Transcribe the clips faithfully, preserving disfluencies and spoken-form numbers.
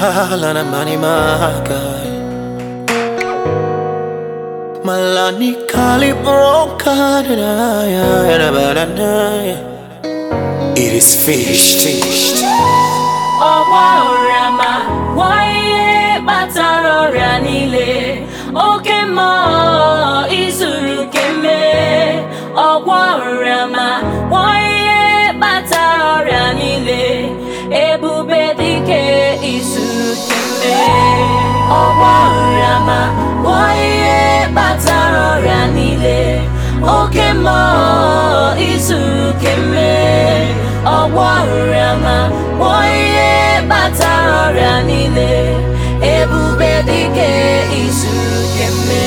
lana mani magai malani kali broka. It is finished. Oh, Rama, why bataro ranile? Okay, ma isuru keme. Oh, Rama, why bataro ranile? Ebu bedike isuru keme. Oh, Rama, why bataro ranile? Okay, ma isuru keme. Oh, Rama, why bataro ranile? Ebu bedike isuru keme.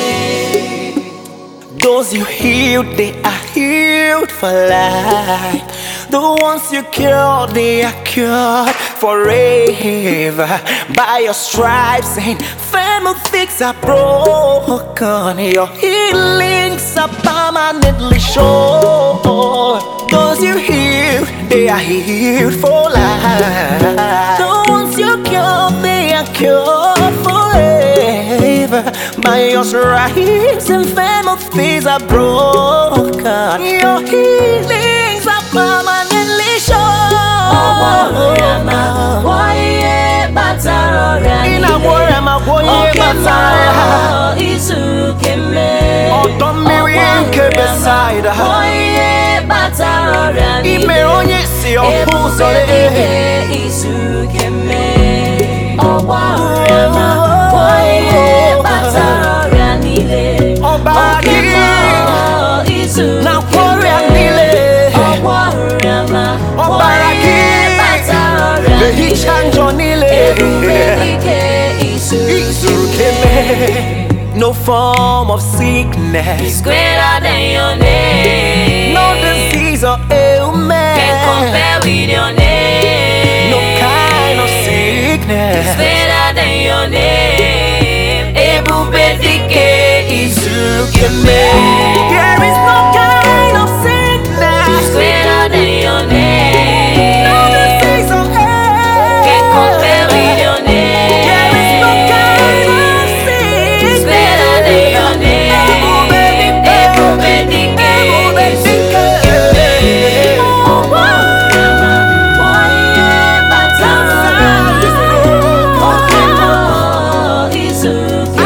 Those you healed, they are healed for life. The ones you cured, they are cured forever. By your stripes and family things are broken. Your healings are permanently sure. Those you healed, they are healed for life. The ones you cured, they are cured forever. By your stripes and family things are broken. Your healings are permanently sure. Oh, Rama, why bataro ranile? In a war, I'm a warrior, bataro isuru keme. Oh, don't me winke beside her. Why bataro ranile? Ime onye si opuzole. Isuru keme. Oh, Rama, why bataro ranile? Oh, bagi na warrior nile. Oh, Rama, Oh, baraki the hichanjo nile. Isuru keme. No form of sickness is greater than your name. No disease or ailment can compare with your name. No kind of sickness is greater than your name. Ebu bedike isuru keme. There is no kind of sickness is greater than your name. No disease or ailment can compare with your name. There is no kind of sickness is greater than your name. Ebu bedike isuru keme. Oh, Rama, why bataro ranile? Okay, ma isuru keme.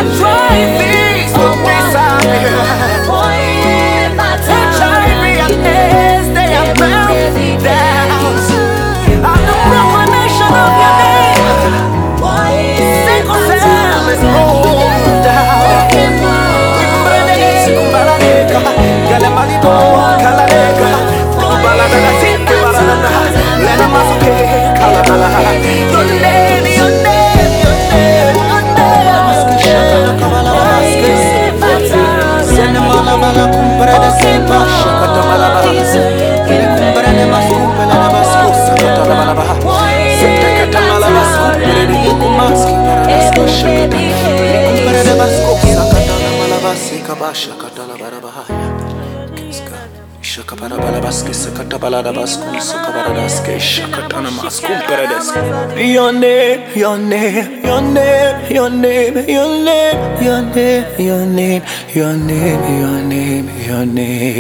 Your name, your name, your name, your name, your name, your name, your name, your name, your name, your name.